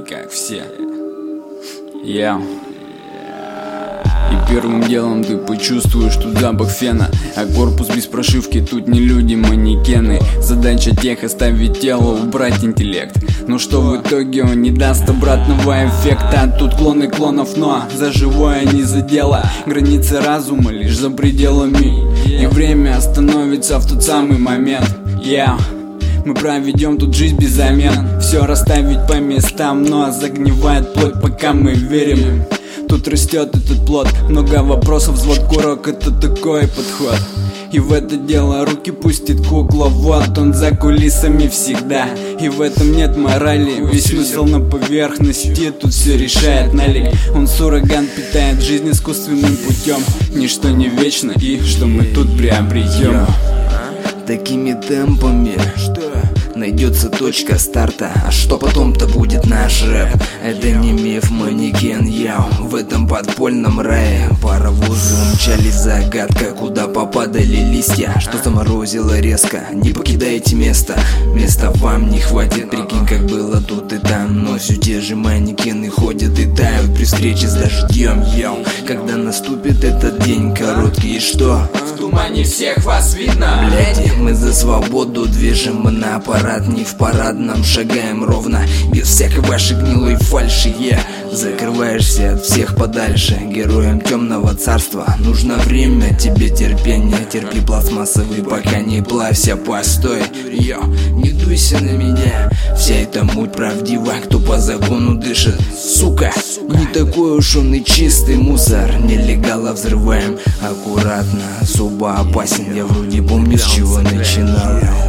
как все. И первым делом ты почувствуешь тут запах фена, а корпус без прошивки, тут не люди, манекены. Задача тех оставить тело, убрать интеллект. Но что в итоге он не даст обратного эффекта. Тут клоны клонов, но за живое, не за дело. Границы разума лишь за пределами, и время остановится в тот самый момент. Мы проведем тут жизнь без замен, все расставить по местам, но загнивает плоть, пока мы верим. Тут растет этот плод, много вопросов, взвод курок, это такой подход. И в это дело руки пустит кукла, вот он за кулисами всегда. И в этом нет морали, весь смысл на поверхности, тут все решает налик. Он сурроган питает жизнь искусственным путем, ничто не вечно, и что мы тут приобретем. Такими темпами найдется точка старта, а что потом-то будет наш рэп? Это не миф, манекен, в этом подпольном рае. Паровозы умчались, загадка, куда попадали листья. Что заморозило резко, не покидайте место, места вам не хватит. Прикинь, как было тут и там, но все те же манекены ходят и тают при встрече с дождем. Когда наступит этот день короткий, и что? В тумане всех вас видно. Бляди, мы за свободу движем, мы на аппарат, не в парадном, шагаем ровно, без всякой вашей гнилой фальши. Закрываешься от всех подальше, героям темного царства нужно время, тебе терпение. Терпи, пластмассовый, пока не плавься, постой. Не дуйся на меня, вся эта муть правдива, кто по закону дышит, сука. Не такой уж он и чистый мусор, нелегала взрываем аккуратно, особо опасен. Я вроде помню, с чего начинал.